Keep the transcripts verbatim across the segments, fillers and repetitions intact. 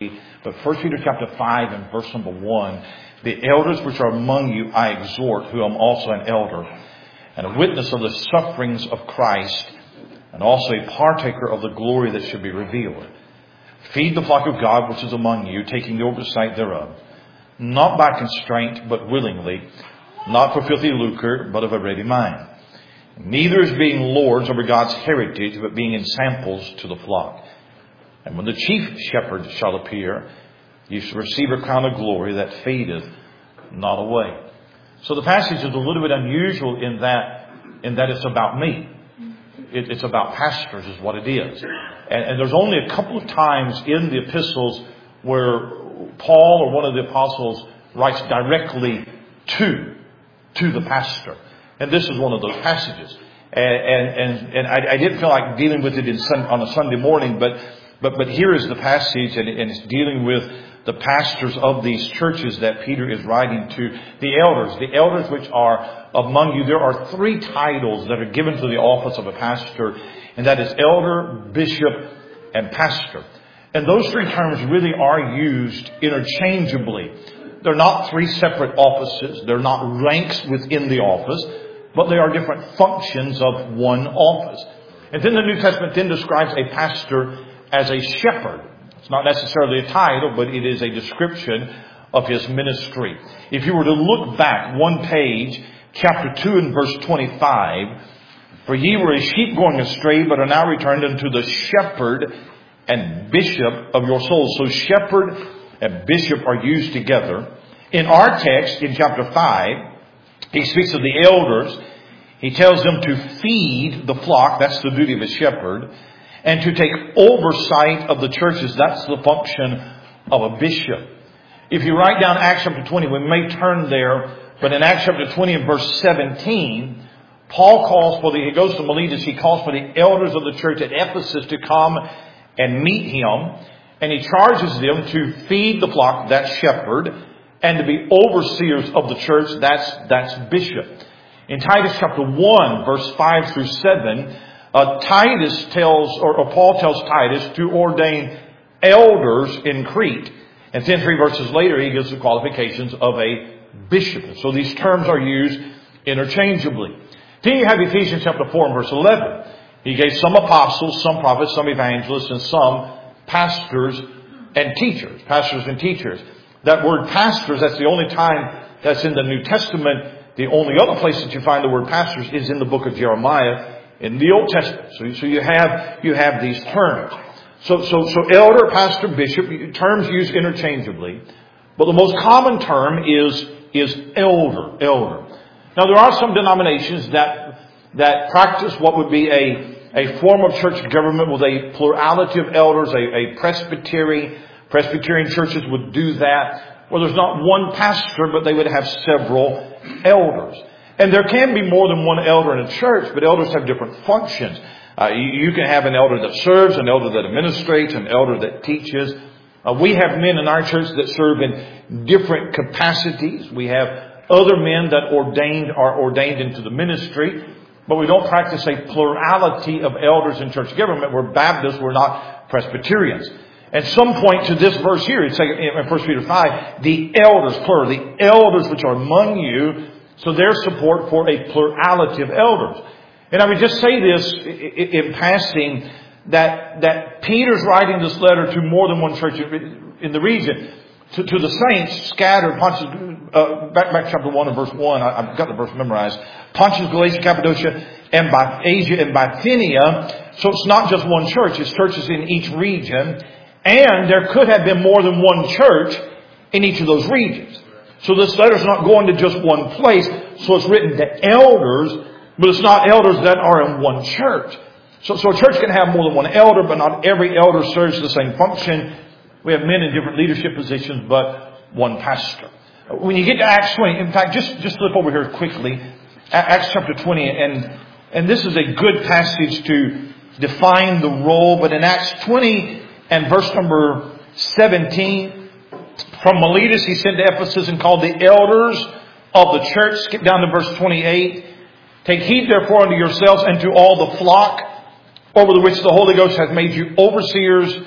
But First Peter chapter five and verse number one, the elders which are among you I exhort, who am also an elder, and a witness of the sufferings of Christ, and also a partaker of the glory that should be revealed. Feed the flock of God which is among you, taking the oversight thereof, not by constraint, but willingly, not for filthy lucre, but of a ready mind. Neither as being lords over God's heritage, but being ensamples to the flock. And when the chief shepherd shall appear, you shall receive a crown of glory that fadeth not away. So the passage is a little bit unusual in that, in that it's about me. It, it's about pastors is what it is. And, and there's only a couple of times in the epistles where Paul or one of the apostles writes directly to, to the pastor. And this is one of those passages. And, and, and, and I, I didn't feel like dealing with it in sun, on a Sunday morning, but But but here is the passage, and, and it's dealing with the pastors of these churches that Peter is writing to. The elders, the elders which are among you. There are three titles that are given to the office of a pastor, and that is elder, bishop, and pastor. And those three terms really are used interchangeably. They're not three separate offices. They're not ranks within the office, but they are different functions of one office. And then the New Testament then describes a pastor as a shepherd. It's not necessarily a title, but it is a description of his ministry. If you were to look back one page, chapter two and verse twenty-five, for ye were as sheep going astray, but are now returned unto the shepherd and bishop of your souls. So shepherd and bishop are used together. In our text, in chapter five, he speaks of the elders. He tells them to feed the flock. That's the duty of a shepherd. And to take oversight of the churches. That's the function of a bishop. If you write down Acts chapter twenty, we may turn there, but in Acts chapter twenty and verse seventeen, Paul calls for the, he goes to Miletus, he calls for the elders of the church at Ephesus to come and meet him. And he charges them to feed the flock, that's shepherd, and to be overseers of the church, that's, that's bishop. In Titus chapter one, verse five through seven, Uh, Titus tells, or, or Paul tells Titus to ordain elders in Crete. And then three verses later, he gives the qualifications of a bishop. So these terms are used interchangeably. Then you have Ephesians chapter four and verse eleven. He gave some apostles, some prophets, some evangelists, and some pastors and teachers. Pastors and teachers. That word pastors, that's the only time that's in the New Testament. The only other place that you find the word pastors is in the book of Jeremiah in the Old Testament. So, so you have, you have these terms. So, so, so elder, pastor, bishop, terms used interchangeably. But the most common term is, is elder, elder. Now there are some denominations that, that practice what would be a, a form of church government with a plurality of elders, a, a presbytery. Presbyterian churches would do that, where there's not one pastor, but they would have several elders. And there can be more than one elder in a church, but elders have different functions. Uh, you, you can have an elder that serves, an elder that administrates, an elder that teaches. Uh, we have men in our church that serve in different capacities. We have other men that ordained are ordained into the ministry, but we don't practice a plurality of elders in church government. We're Baptists, we're not Presbyterians. At some point to this verse here, it's in First Peter five, the elders, plural, the elders which are among you. So there's support for a plurality of elders. And I would just say this in passing, that, that Peter's writing this letter to more than one church in the region. To, to the saints scattered, Pontus, uh, back, back chapter one and verse one, I, I've got the verse memorized. Pontus, Galatia, Cappadocia, and by Asia and Bithynia. So it's not just one church, it's churches in each region. And there could have been more than one church in each of those regions. So this letter's not going to just one place. So it's written to elders, but it's not elders that are in one church. So, so a church can have more than one elder, but not every elder serves the same function. We have men in different leadership positions, but one pastor. When you get to Acts twenty, in fact, just, just flip over here quickly. Acts chapter twenty, and, and this is a good passage to define the role, but in Acts twenty and verse number seventeen, from Miletus he sent to Ephesus and called the elders of the church. Skip down to verse twenty-eight. Take heed therefore unto yourselves and to all the flock over the which the Holy Ghost hath made you overseers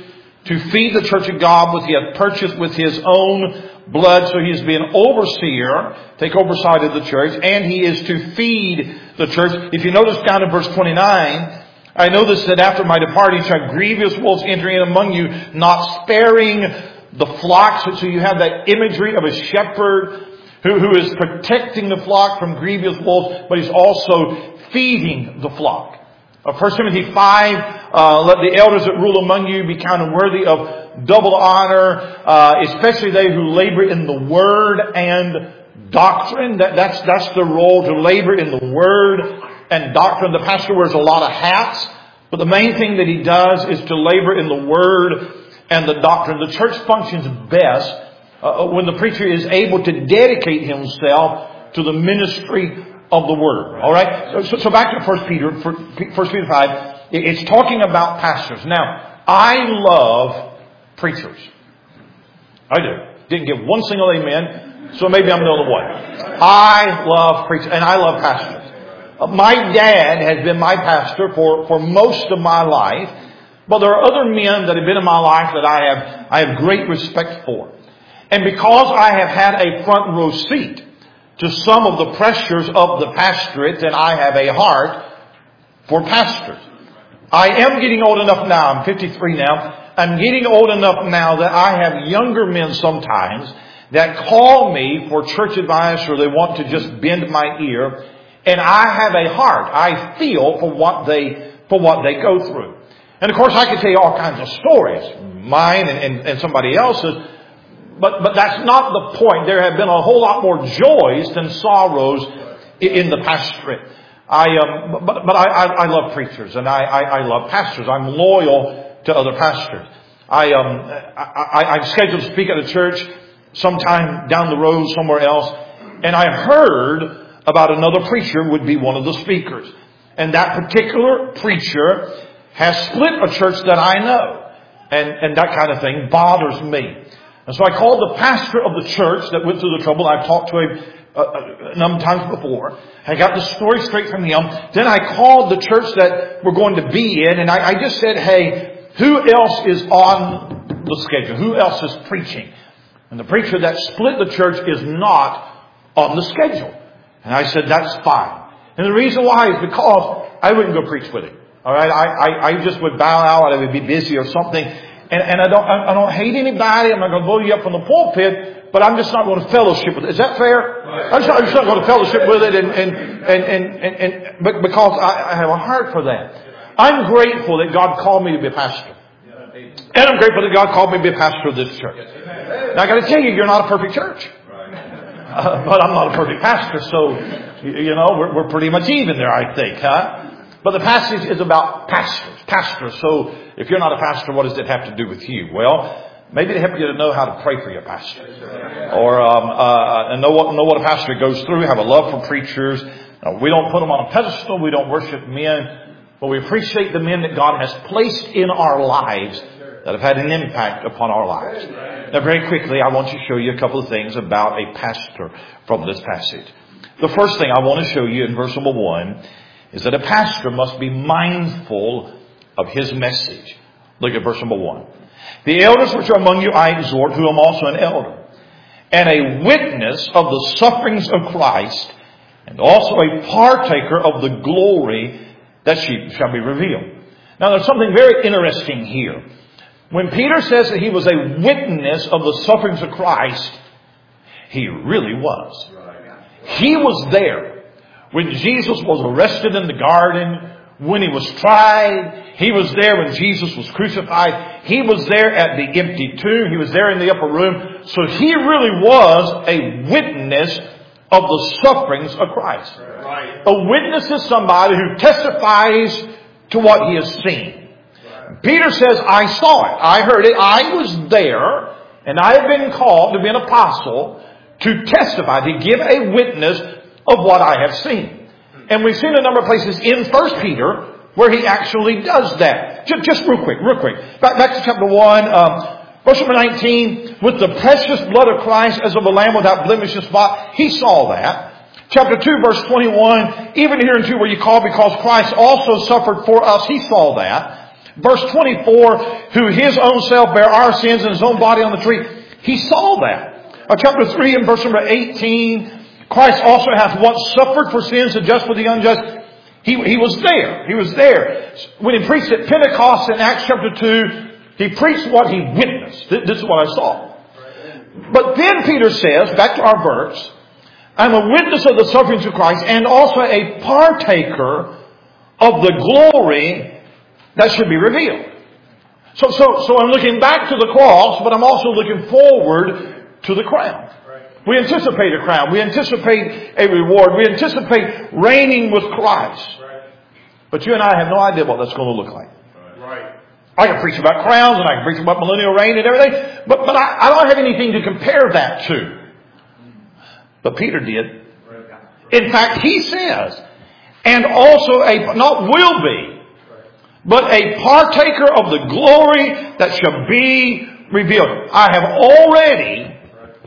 to feed the church of God, which he hath purchased with his own blood. So he is being overseer, take oversight of the church, and he is to feed the church. If you notice down in verse twenty-nine, I notice that after my departing shall grievous wolves enter in among you, not sparing the flocks. So you have that imagery of a shepherd who, who is protecting the flock from grievous wolves, but he's also feeding the flock. First Timothy five, uh, let the elders that rule among you be counted worthy of double honor, uh, especially they who labor in the word and doctrine. That, that's, that's their role, to labor in the word and doctrine. The pastor wears a lot of hats, but the main thing that he does is to labor in the word and the doctrine. The church functions best uh, when the preacher is able to dedicate himself to the ministry of the word. All right. So, so back to First Peter, First Peter five. It's talking about pastors. Now, I love preachers. I do. Didn't get one single amen, so maybe I'm the only one. I love preachers, and I love pastors. Uh, my dad has been my pastor for, for most of my life, but there are other men that have been in my life that I have I have great respect for. And because I have had a front row seat to some of the pressures of the pastorate, and I have a heart for pastors. I am getting old enough now, I'm fifty-three now, I'm getting old enough now that I have younger men sometimes that call me for church advice, or they want to just bend my ear, and I have a heart. I feel for what they, for what they go through. And of course I can tell you all kinds of stories, mine and, and, and somebody else's, But, but that's not the point. There have been a whole lot more joys than sorrows in the pastorate. I, um, but, but I, I, I love preachers, and I, I, I love pastors. I'm loyal to other pastors. I, um, I, I, I'm scheduled to speak at a church sometime down the road somewhere else, and I heard about another preacher would be one of the speakers. And that particular preacher has split a church that I know. And, and that kind of thing bothers me. And so I called the pastor of the church that went through the trouble. I've talked to him uh, a number of times before. I got the story straight from him. Then I called the church that we're going to be in, and I, I just said, hey, who else is on the schedule? Who else is preaching? And the preacher that split the church is not on the schedule. And I said, that's fine. And the reason why is because I wouldn't go preach with him. All right, I, I, I just would bow out. I would be busy or something. And, and I don't, I don't hate anybody. I'm not going to blow you up from the pulpit, but I'm just not going to fellowship with it. Is that fair? Right. I'm, just not, I'm just not going to fellowship with it, and and and and, and, and but because I, I have a heart for that. I'm grateful that God called me to be a pastor, and I'm grateful that God called me to be a pastor of this church. Now I got to tell you, you're not a perfect church, uh, but I'm not a perfect pastor, so you know we're, we're pretty much even there, I think, huh? But the passage is about pastors, pastors. So if you're not a pastor, what does it have to do with you? Well, maybe to help you to know how to pray for your pastor, or um, uh, and know what know what a pastor goes through. Have a love for preachers. Uh, we don't put them on a pedestal. We don't worship men, but we appreciate the men that God has placed in our lives that have had an impact upon our lives. Now, very quickly, I want to show you a couple of things about a pastor from this passage. The first thing I want to show you in verse number one is that a pastor must be mindful of his message. Look at verse number one. The elders which are among you I exhort, who am also an elder, and a witness of the sufferings of Christ, and also a partaker of the glory that shall be revealed. Now there's something very interesting here. When Peter says that he was a witness of the sufferings of Christ, he really was. He was there when Jesus was arrested in the garden, when he was tried. He was there when Jesus was crucified. He was there at the empty tomb. He was there in the upper room. So he really was a witness of the sufferings of Christ. Right. A witness is somebody who testifies to what he has seen. Right. Peter says, I saw it. I heard it. I was there. And I have been called to be an apostle to testify, to give a witness of what I have seen. And we've seen a number of places in First Peter where he actually does that. Just, just real quick, real quick. Back, back to chapter one, um, verse number nineteen. With the precious blood of Christ as of a lamb without blemish and spot. He saw that. Chapter two, verse twenty-one. Even here in two where you call because Christ also suffered for us. He saw that. Verse twenty-four, who his own self bare our sins in his own body on the tree. He saw that. Uh, chapter three and verse number eighteen, Christ also hath once suffered for sins, the just for the unjust. He, he was there. He was there. When he preached at Pentecost in Acts chapter two, he preached what he witnessed. This is what I saw. But then Peter says, back to our verse, I'm a witness of the sufferings of Christ and also a partaker of the glory that should be revealed. So, so, so I'm looking back to the cross, but I'm also looking forward to the crown. We anticipate a crown. We anticipate a reward. We anticipate reigning with Christ. But you and I have no idea what that's going to look like. I can preach about crowns and I can preach about millennial reign and everything, but, but I, I don't have anything to compare that to. But Peter did. In fact, he says, and also a, not will be, but a partaker of the glory that shall be revealed. I have already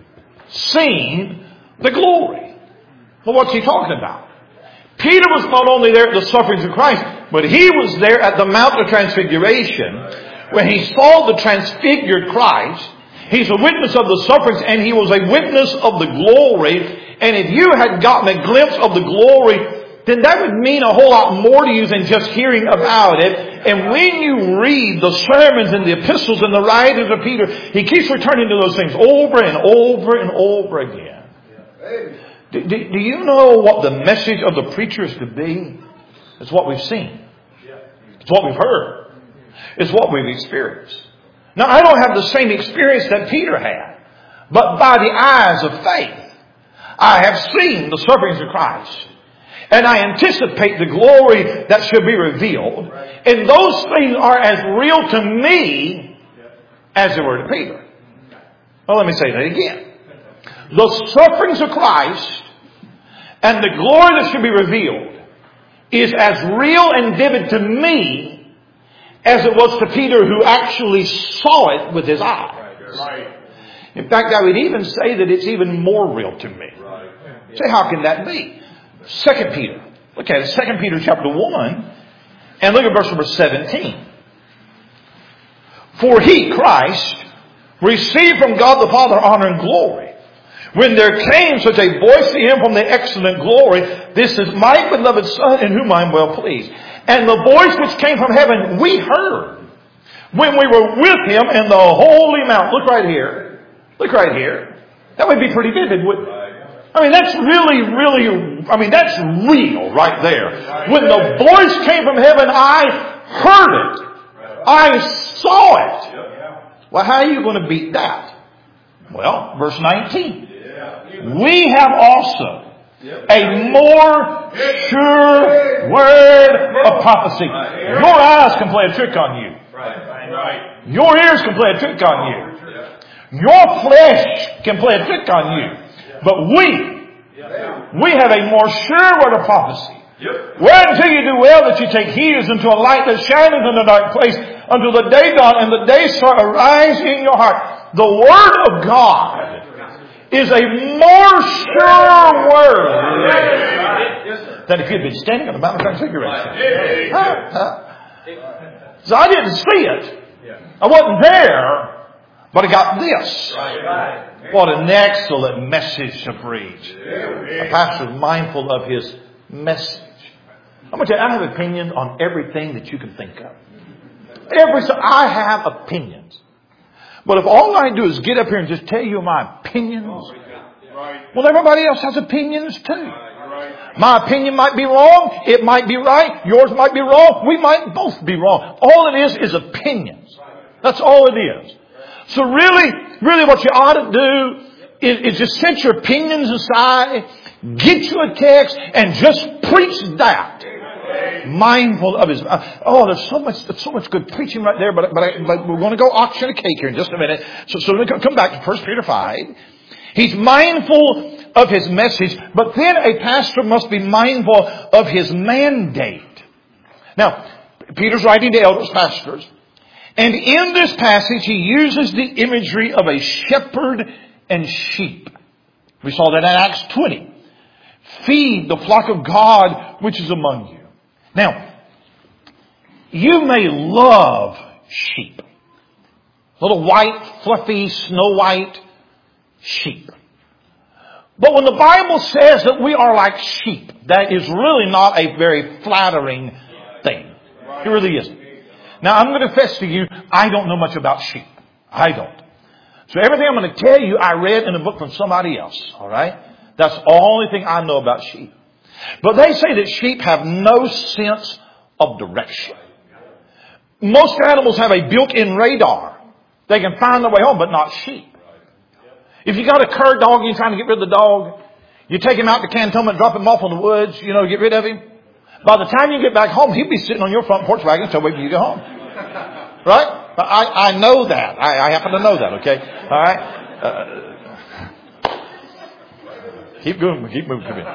seen the glory. Well, what's he talking about? Peter was not only there at the sufferings of Christ, but he was there at the Mount of Transfiguration when he saw the transfigured Christ. He's a witness of the sufferings and he was a witness of the glory. And if you had gotten a glimpse of the glory, then that would mean a whole lot more to you than just hearing about it. And when you read the sermons and the epistles and the writings of Peter, he keeps returning to those things over and over and over again. Do, do, do you know what the message of the preacher is to be? It's what we've seen. It's what we've heard. It's what we've experienced. Now, I don't have the same experience that Peter had. But by the eyes of faith, I have seen the sufferings of Christ. And I anticipate the glory that shall be revealed. And those things are as real to me as they were to Peter. Well, let me say that again. The sufferings of Christ and the glory that shall be revealed is as real and vivid to me as it was to Peter, who actually saw it with his eyes. In fact, I would even say that it's even more real to me. Say, how can that be? Second Peter. Look at it. Second Peter chapter one. And look at verse number seventeen. For he, Christ, received from God the Father honor and glory, when there came such a voice to him from the excellent glory, this is my beloved Son in whom I am well pleased. And the voice which came from heaven we heard when we were with him in the holy mount. Look right here. Look right here. That would be pretty vivid, wouldn't it? I mean, that's really, really, I mean, that's real right there. When the voice came from heaven, I heard it. I saw it. Well, how are you going to beat that? Well, verse nineteen. We have also a more sure word of prophecy. Your eyes can play a trick on you. Your ears can play a trick on you. Your flesh can play a trick on you. But we, we have a more sure word of prophecy. Whereunto you do well that you take heed as unto a light that shineth in a dark place, until the day dawn and the day star arise in your heart. The word of God is a more sure word than if you'd been standing on the Mount of Transfiguration. Huh? Huh? So I didn't see it. I wasn't there, but I got this. What an excellent message to preach. A pastor is mindful of his message. I'm going to tell you, I have opinions on everything that you can think of. Every I have opinions. But if all I do is get up here and just tell you my opinions, well, everybody else has opinions too. My opinion might be wrong. It might be right. Yours might be wrong. We might both be wrong. All it is is opinions. That's all it is. So really, really what you ought to do is, is just set your opinions aside, get you a text, and just preach that. Mindful of his. Uh, oh, there's so much, there's so much good preaching right there. But but, I, but we're going to go auction a cake here in just a minute. So so let me come back to First Peter five. He's mindful of his message, but then a pastor must be mindful of his mandate. Now, Peter's writing to elders, pastors, and in this passage he uses the imagery of a shepherd and sheep. We saw that in Acts twenty. Feed the flock of God which is among you. Now, You may love sheep. Little white, fluffy, snow white sheep. But when the Bible says that we are like sheep, that is really not a very flattering thing. It really isn't. Now, I'm going to confess to you, I don't know much about sheep. I don't. So everything I'm going to tell you, I read in a book from somebody else. All right? That's the only thing I know about sheep. But they say that sheep have no sense of direction. Most animals have a built-in radar. They can find their way home, but not sheep. If you got a cur dog and you're trying to get rid of the dog, you take him out to Cantonment, drop him off in the woods, you know, get rid of him. By the time you get back home, he'll be sitting on your front porch wagon until wait till you get home. Right? I, I know that. I, I happen to know that, okay? All right? Uh, keep going. Keep moving. Keep moving.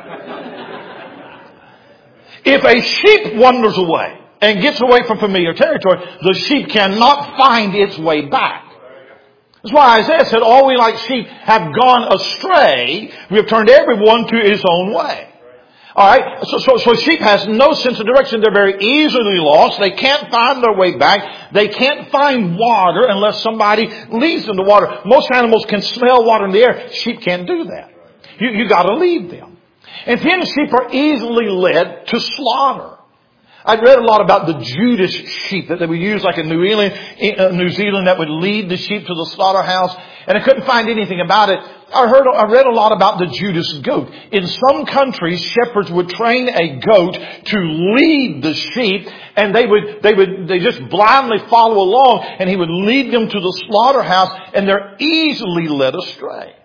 If a sheep wanders away and gets away from familiar territory, the sheep cannot find its way back. That's why Isaiah said, all we like sheep have gone astray. We have turned everyone to his own way. All right. So, so, so sheep has no sense of direction. They're very easily lost. They can't find their way back. They can't find water unless somebody leads them to water. Most animals can smell water in the air. Sheep can't do that. You, you got to lead them. And then sheep are easily led to slaughter. I'd read a lot about the Judas sheep that they would use like in New Zealand, in New Zealand that would lead the sheep to the slaughterhouse. And I couldn't find anything about it. I heard, I read a lot about the Judas goat. In some countries, shepherds would train a goat to lead the sheep, and they would, they would, they just blindly follow along, and he would lead them to the slaughterhouse, and they're easily led astray.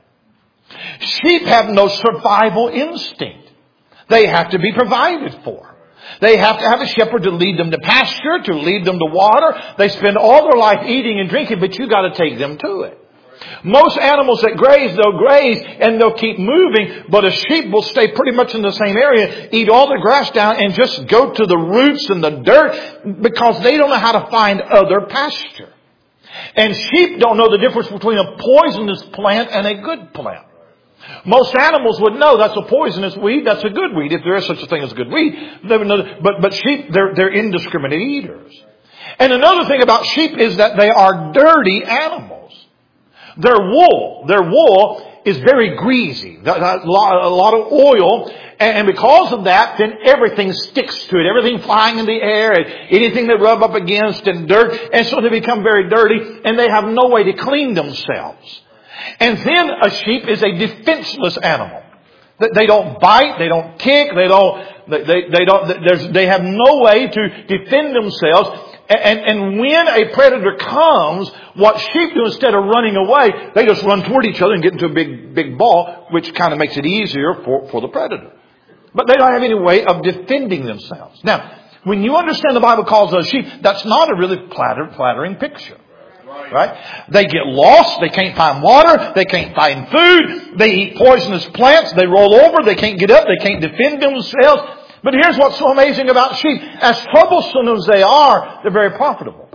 Sheep have no survival instinct. They have to be provided for. They have to have a shepherd to lead them to pasture, to lead them to water. They spend all their life eating and drinking, but you got to take them to it. Most animals that graze, they'll graze and they'll keep moving, but a sheep will stay pretty much in the same area, eat all the grass down, and just go to the roots and the dirt because they don't know how to find other pasture. And sheep don't know the difference between a poisonous plant and a good plant. Most animals would know that's a poisonous weed, that's a good weed. If there is such a thing as good weed, they would know that. But, but sheep, they're, they're indiscriminate eaters. And another thing about sheep is that they are dirty animals. Their wool, their wool is very greasy. A lot of oil. And because of that, then everything sticks to it. Everything flying in the air and anything they rub up against and dirt. And so they become very dirty and they have no way to clean themselves. And then a sheep is a defenseless animal. They don't bite, they don't kick, they don't, they, they, they don't, there's, they have no way to defend themselves. And, and when a predator comes, what sheep do instead of running away, they just run toward each other and get into a big, big ball, which kind of makes it easier for, for the predator. But they don't have any way of defending themselves. Now, when you understand the Bible calls us sheep, that's not a really flatter, flattering picture. Right? They get lost. They can't find water. They can't find food. They eat poisonous plants. They roll over. They can't get up. They can't defend themselves. But here's what's so amazing about sheep. As troublesome as they are, they're very profitable.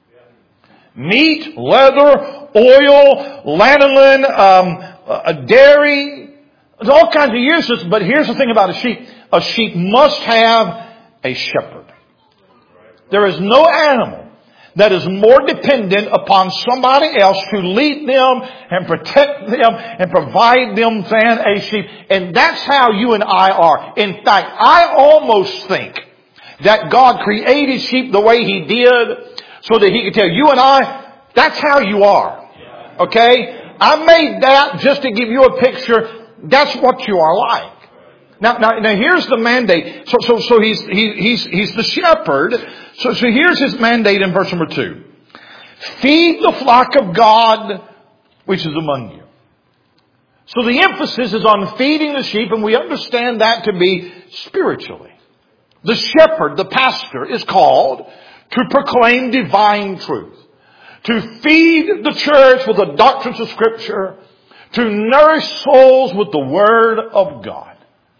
Meat, leather, oil, lanolin, um, uh, dairy. There's all kinds of uses. But here's the thing about a sheep. A sheep must have a shepherd. There is no animal that is more dependent upon somebody else to lead them and protect them and provide them than a sheep. And that's how you and I are. In fact, I almost think that God created sheep the way He did so that He could tell you and I, that's how you are. Okay? I made that just to give you a picture. That's what you are like. Now, now, now here's the mandate. So, so, so he's, he, he's, he's the shepherd. So, so here's his mandate in verse number two. Feed the flock of God, which is among you. So the emphasis is on feeding the sheep, and we understand that to be spiritually. The shepherd, the pastor, is called to proclaim divine truth, to feed the church with the doctrines of Scripture, to nourish souls with the Word of God.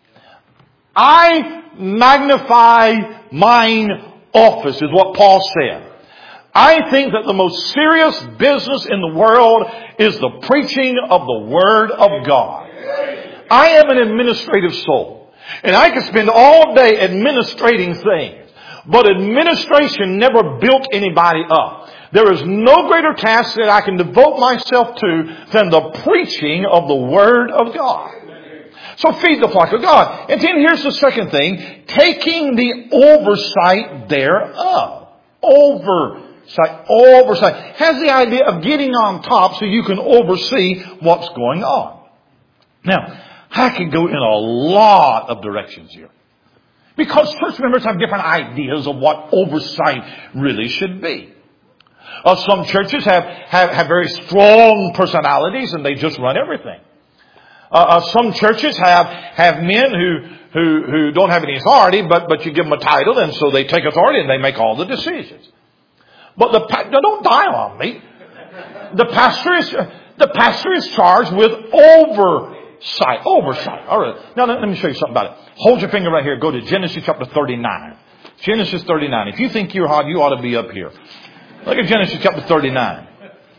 I magnify mine office, is what Paul said. I think that the most serious business in the world is the preaching of the Word of God. I am an administrative soul, and I can spend all day administrating things. But administration never built anybody up. There is no greater task that I can devote myself to than the preaching of the Word of God. So feed the flock of God. And then here's the second thing. Taking the oversight thereof. Oversight. Oversight. Has the idea of getting on top so you can oversee what's going on. Now, I can go in a lot of directions here. Because church members have different ideas of what oversight really should be. Uh, some churches have, have, have very strong personalities and they just run everything. Uh, uh, some churches have, have men who, who, who don't have any authority, but, but you give them a title and so they take authority and they make all the decisions. But the, now don't die on me. The pastor is, the pastor is charged with oversight. Oversight. All right. Now let me show you something about it. Hold your finger right here. Go to Genesis chapter thirty-nine. Genesis thirty-nine. If you think you're hot, you ought to be up here. Look at Genesis chapter thirty-nine.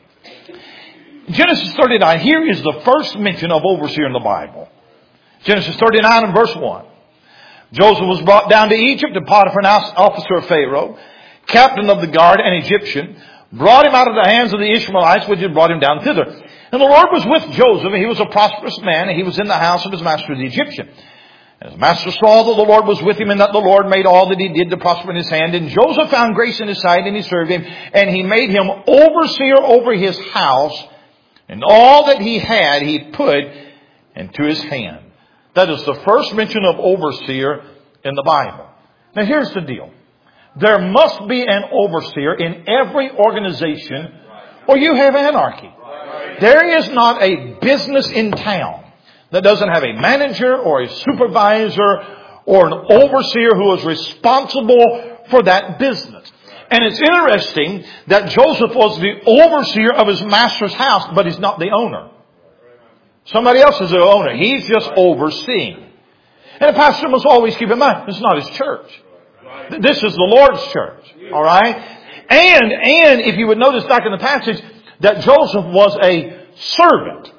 Genesis thirty-nine. Here is the first mention of overseer in the Bible. Genesis thirty-nine and verse one. Joseph was brought down to Egypt, and Potiphar, an officer of Pharaoh, captain of the guard, an Egyptian, brought him out of the hands of the Ishmaelites, which had brought him down thither. And the Lord was with Joseph, and he was a prosperous man, and he was in the house of his master the Egyptian. And his master saw that the Lord was with him, and that the Lord made all that he did to prosper in his hand. And Joseph found grace in his sight, and he served him, and he made him overseer over his house, and all that he had he put into his hand. That is the first mention of overseer in the Bible. Now here's the deal. There must be an overseer in every organization, or you have anarchy. There is not a business in town that doesn't have a manager or a supervisor or an overseer who is responsible for that business. And it's interesting that Joseph was the overseer of his master's house, but he's not the owner. Somebody else is the owner. He's just overseeing. And the pastor must always keep in mind, this is not his church. This is the Lord's church. All right? And, and if you would notice back in the passage that Joseph was a servant.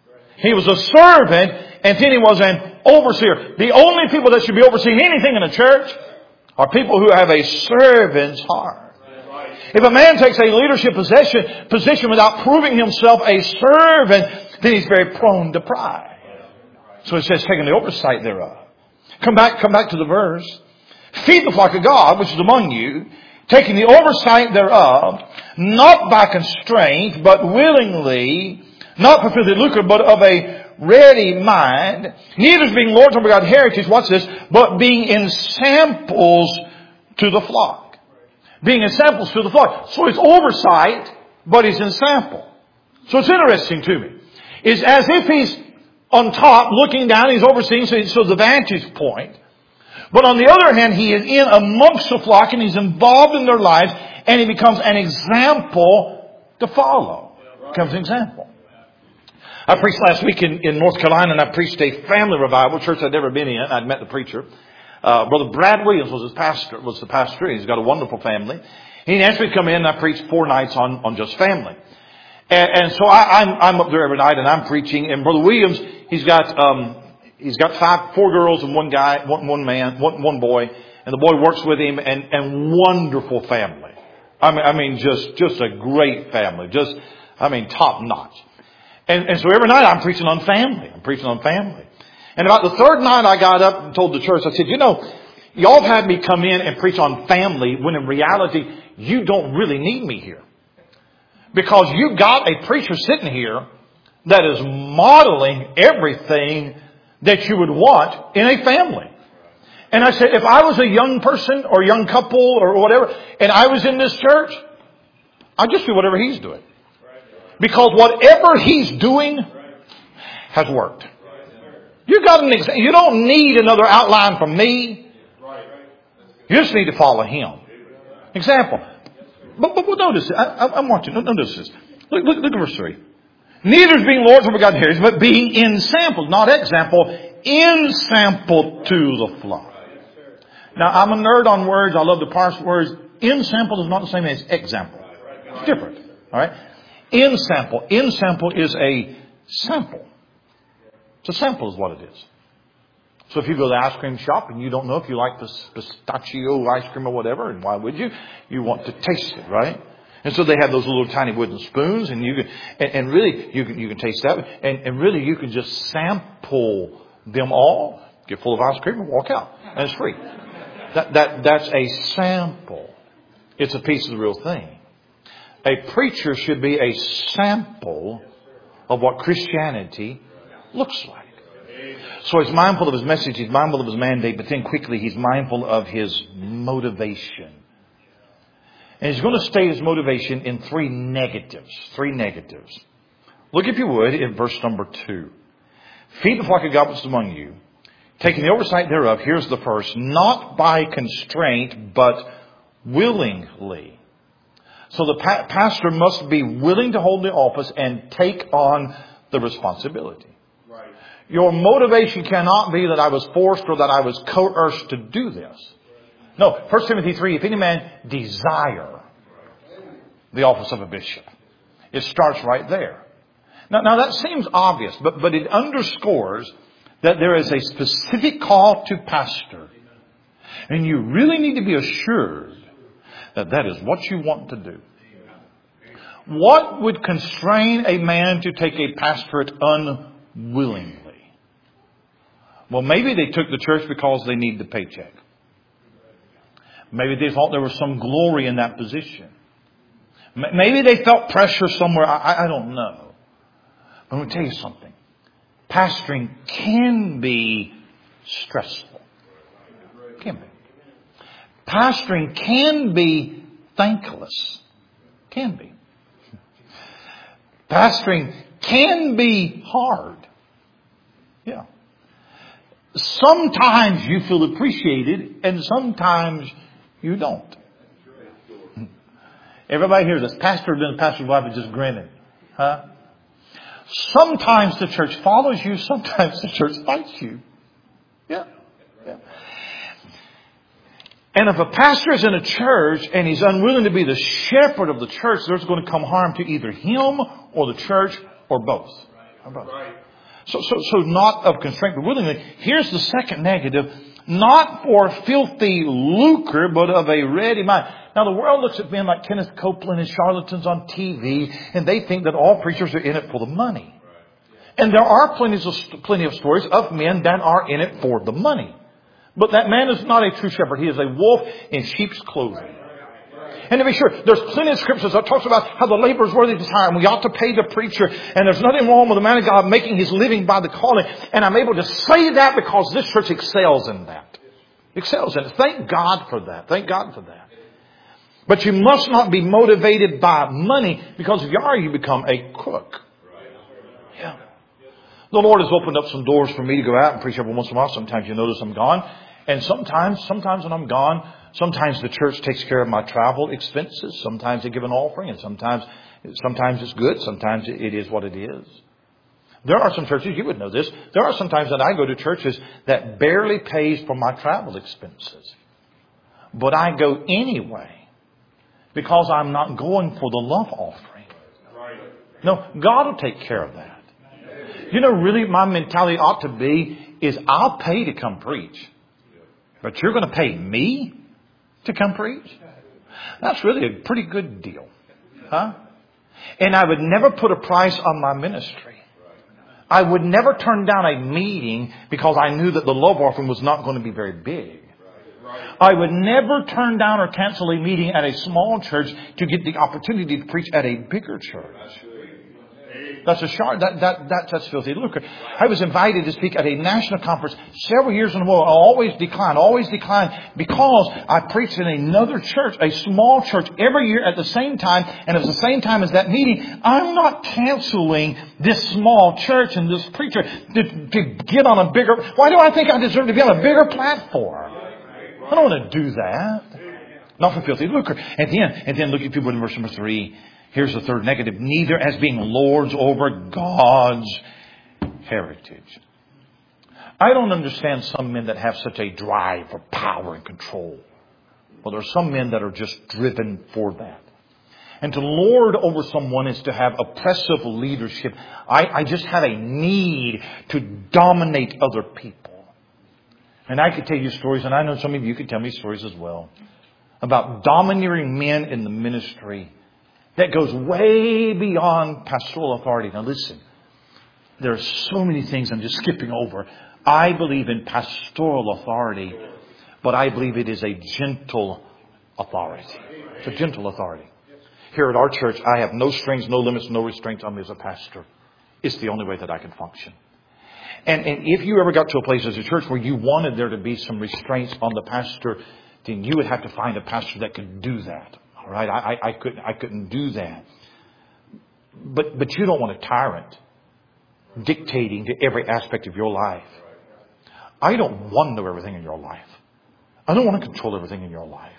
He was a servant and then he was an overseer. The only people that should be overseeing anything in a church are people who have a servant's heart. If a man takes a leadership position, position without proving himself a servant, then he's very prone to pride. So it says, taking the oversight thereof. Come back, come back to the verse. Feed the flock of God, which is among you, taking the oversight thereof, not by constraint, but willingly, not for filthy lucre, but of a ready mind, neither being lords over God's heritage, watch this, but being in samples to the flock. Being in samples to the flock. So it's oversight, but he's in sample. So it's interesting to me. It's as if he's on top, looking down, he's overseeing, so it's the vantage point. But on the other hand, he is in amongst the flock and he's involved in their lives and he becomes an example to follow. Becomes an example. I preached last week in, in North Carolina and I preached a family revival, church I'd never been in. I'd met the preacher. Uh, Brother Brad Williams was his pastor, was the pastor. He's got a wonderful family. He asked me to come in and I preached four nights on, on just family. And, and so I, I'm, I'm up there every night and I'm preaching. And Brother Williams, he's got, um, he's got five, four girls and one guy, one, one man, one, one boy. And the boy works with him and, and wonderful family. I mean, I mean, just, just a great family. Just, I mean, top notch. And, and so every night I'm preaching on family. I'm preaching on family. And about the third night I got up and told the church, I said, you know, y'all have had me come in and preach on family when in reality you don't really need me here. Because you got a preacher sitting here that is modeling everything that you would want in a family. And I said, if I was a young person or young couple or whatever, and I was in this church, I'd just do whatever he's doing. Because whatever he's doing has worked. You got an exa- You don't need another outline from me. You just need to follow him. Example. But, but, but notice, I, I, I'm watching. Notice this. Look, look, look at verse three. Neither being lords over God's heritage, but being in sample, not example, in sample to the flock. Now, I'm a nerd on words. I love to parse words. In sample is not the same as example. It's different. All right. In sample. In sample is a sample. It's a sample is what it is. So if you go to the ice cream shop and you don't know if you like the pistachio ice cream or whatever, and why would you? You want to taste it, right? And so they have those little tiny wooden spoons, and you can, and, and really you can you can taste that, and, and really you can just sample them all, get full of ice cream, and walk out, and it's free. That that that's a sample. It's a piece of the real thing. A preacher should be a sample of what Christianity looks like. So he's mindful of his message, he's mindful of his mandate, but then quickly he's mindful of his motivation. And he's going to state his motivation in three negatives. Three negatives. Look, if you would, in verse number two. Feed the flock of God which is among you, taking the oversight thereof. Here's the first. Not by constraint, but willingly. So the pa- pastor must be willing to hold the office and take on the responsibility. Right. Your motivation cannot be that I was forced or that I was coerced to do this. No, First Timothy three, if any man desire the office of a bishop. It starts right there. Now, now that seems obvious, but, but it underscores that there is a specific call to pastor. And you really need to be assured that that is what you want to do. What would constrain a man to take a pastorate unwillingly? Well, maybe they took the church because they need the paycheck. Maybe they thought there was some glory in that position. Maybe they felt pressure somewhere. I, I don't know. But I'm going to tell you something. Pastoring can be stressful. Can be. Pastoring can be thankless. Can be. Pastoring can be hard. Yeah. Sometimes you feel appreciated and sometimes you don't. Everybody hears this. Pastor and the pastor's wife is just grinning. Huh? Sometimes the church follows you. Sometimes the church fights you. Yeah. Yeah. And if a pastor is in a church and he's unwilling to be the shepherd of the church, there's going to come harm to either him or the church or both. Or both. So, so, so not of constraint, but willingly. Here's the second negative. Not for filthy lucre, but of a ready mind. Now, the world looks at men like Kenneth Copeland and charlatans on T V, and they think that all preachers are in it for the money. And there are plenty of, plenty of stories of men that are in it for the money. But that man is not a true shepherd. He is a wolf in sheep's clothing. And to be sure, there's plenty of scriptures that talks about how the labor is worthy of his hire, and we ought to pay the preacher. And there's nothing wrong with the man of God making his living by the calling. And I'm able to say that because this church excels in that. Excels in it. Thank God for that. Thank God for that. But you must not be motivated by money, because if you are, you become a crook. Yeah. The Lord has opened up some doors for me to go out and preach every once in a while. Sometimes you notice I'm gone. And sometimes, sometimes when I'm gone, sometimes the church takes care of my travel expenses. Sometimes they give an offering, and sometimes, sometimes it's good. Sometimes it is what it is. There are some churches, you would know this, there are some times that I go to churches that barely pays for my travel expenses. But I go anyway because I'm not going for the love offering. No, God will take care of that. You know, really my mentality ought to be is I'll pay to come preach. But you're going to pay me to come preach? That's really a pretty good deal. Huh? And I would never put a price on my ministry. I would never turn down a meeting because I knew that the love offering was not going to be very big. I would never turn down or cancel a meeting at a small church to get the opportunity to preach at a bigger church. That's a sharp, that, that, that, that's filthy lucre. I was invited to speak at a national conference several years in a row. I always declined, always declined because I preached in another church, a small church every year at the same time. And it was the same time as that meeting. I'm not canceling this small church and this preacher to, to get on a bigger, why do I think I deserve to be on a bigger platform? I don't want to do that. Not for filthy lucre. And then, and then look at people in verse number three. Here's the third negative. Neither as being lords over God's heritage. I don't understand some men that have such a drive for power and control. Well, there are some men that are just driven for that. And to lord over someone is to have oppressive leadership. I, I just have a need to dominate other people. And I could tell you stories, and I know some of you could tell me stories as well, about domineering men in the ministry that goes way beyond pastoral authority. Now listen, there are so many things I'm just skipping over. I believe in pastoral authority, but I believe it is a gentle authority. It's a gentle authority. Here at our church, I have no strings, no limits, no restraints on me as a pastor. It's the only way that I can function. And, and if you ever got to a place as a church where you wanted there to be some restraints on the pastor, then you would have to find a pastor that could do that. All right, I, I, I couldn't, I couldn't do that. But, but you don't want a tyrant dictating to every aspect of your life. I don't want to know everything in your life. I don't want to control everything in your life.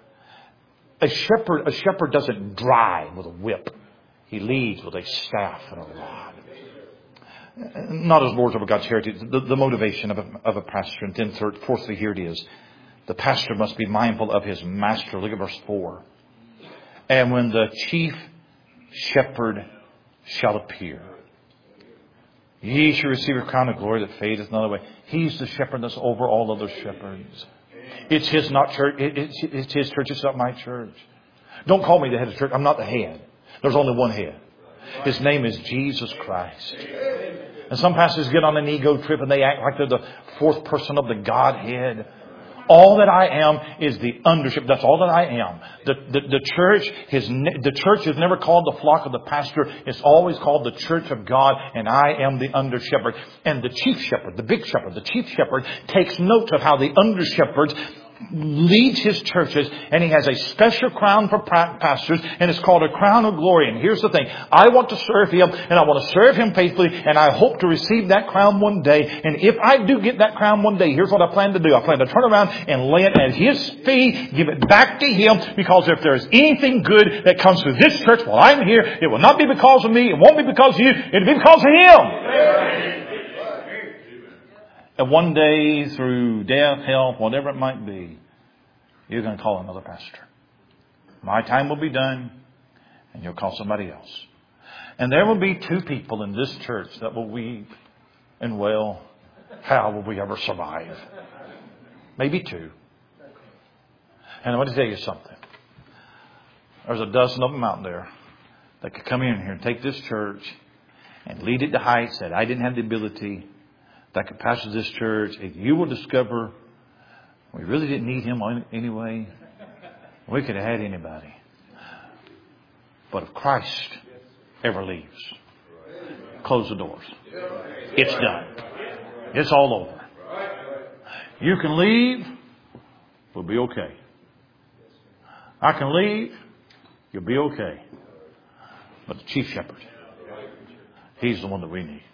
A shepherd, a shepherd doesn't drive with a whip. He leads with a staff and a rod. Not as lords over God's heritage. The, the motivation of a, of a pastor. And then third, fourthly, here it is. The pastor must be mindful of his master. Look at verse four. And when the chief shepherd shall appear, ye shall receive a crown of glory that fadeth not away. He's the shepherd that's over all other shepherds. It's his, not church. It's, it's his church. It's not my church. Don't call me the head of the church. I'm not the head. There's only one head. His name is Jesus Christ. And some pastors get on an ego trip and they act like they're the fourth person of the Godhead. All that I am is the undership. That's all that I am. The, the, the church, his, the church is never called the flock of the pastor. It's always called the church of God, and I am the under shepherd. And the chief shepherd, the big shepherd, the chief shepherd takes note of how the under shepherds leads his churches, and he has a special crown for pastors, and it's called a crown of glory. And here's the thing. I want to serve him, and I want to serve him faithfully, and I hope to receive that crown one day. And if I do get that crown one day, here's what I plan to do. I plan to turn around and lay it at his feet, give it back to him, because if there's anything good that comes through this church while I'm here, it will not be because of me, it won't be because of you, it'll be because of him. And one day, through death, health, whatever it might be, you're going to call another pastor. My time will be done, and you'll call somebody else. And there will be two people in this church that will weep and wail, how will we ever survive? Maybe two. And I want to tell you something. There's a dozen of them out there that could come in here and take this church and lead it to heights that I didn't have the ability, that could pastor this church. If you will discover we really didn't need him anyway, we could have had anybody. But if Christ ever leaves, close the doors. It's done. It's all over. You can leave, we'll be okay. I can leave, you'll be okay. But the chief shepherd, he's the one that we need.